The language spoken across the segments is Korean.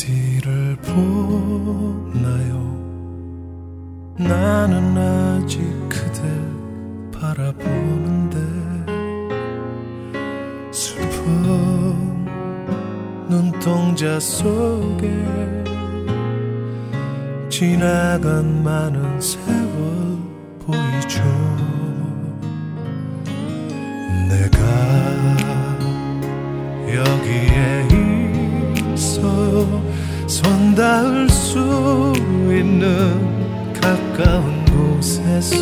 어디를 보나요? 나는 아직 그댈 바라보는데 슬픈 눈동자 속에 지나간 많은 세월 보이죠. 내가 여기에 있어요. 손 닿을 수 있는 가까운 곳에서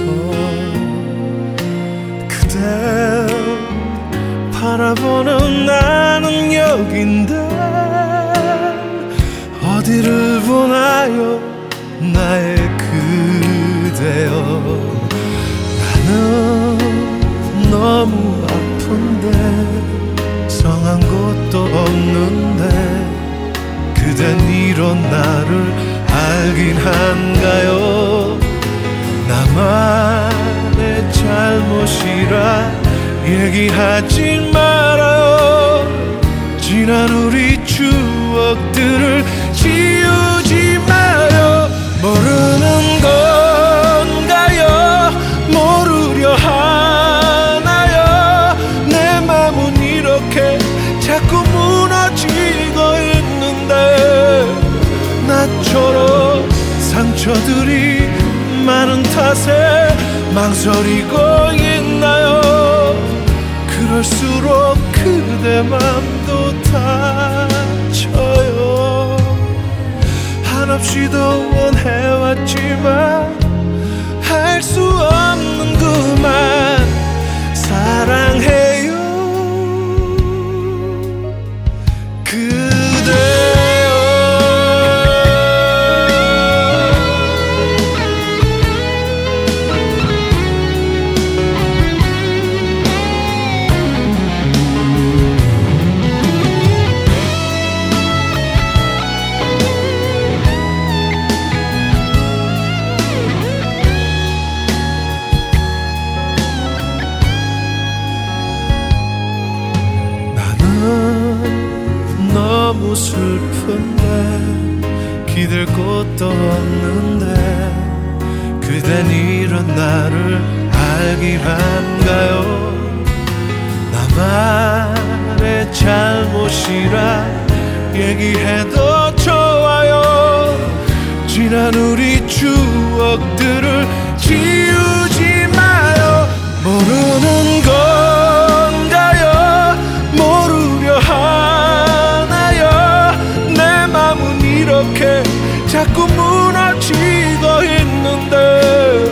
그댈 바라보는 나는 여긴데 어디를 보나요 나의 그대여. 나는 너무 아픈데 성한 곳도 없는데 그댄 이런 나를 알긴 한가요. 나만의 잘못이라 얘기하지 말아요. 지난 우리 추억들을 지우지 마요. 모르는 건가요? 모르려 하나요? 내 맘은 이렇게 자꾸 무너지고 있는데 나처럼 상처들이 많은 탓에 망설이고 있나요? 그럴수록 그대 맘도 다쳐요. 한없이도 원해왔지만 할 수 없는 그만 사랑해요 너무 슬픈데 기댈 곳도 없는데 그댄 이런 나를 알길 한가요? 나만의 잘못이라 얘기해도 좋아요. 지난 우리 추억들을 지우지 마요. 모르는 건가요? 모르려 하나요? 내 맘은 이렇게 자꾸 무너지고 있는데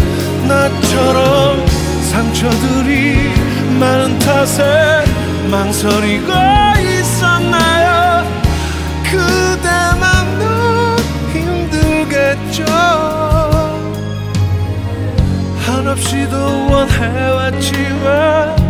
나처럼 상처들이 많은 탓에 망설이고 있었나요? 그대 맘도 힘들겠죠. 한없이도 원해왔지만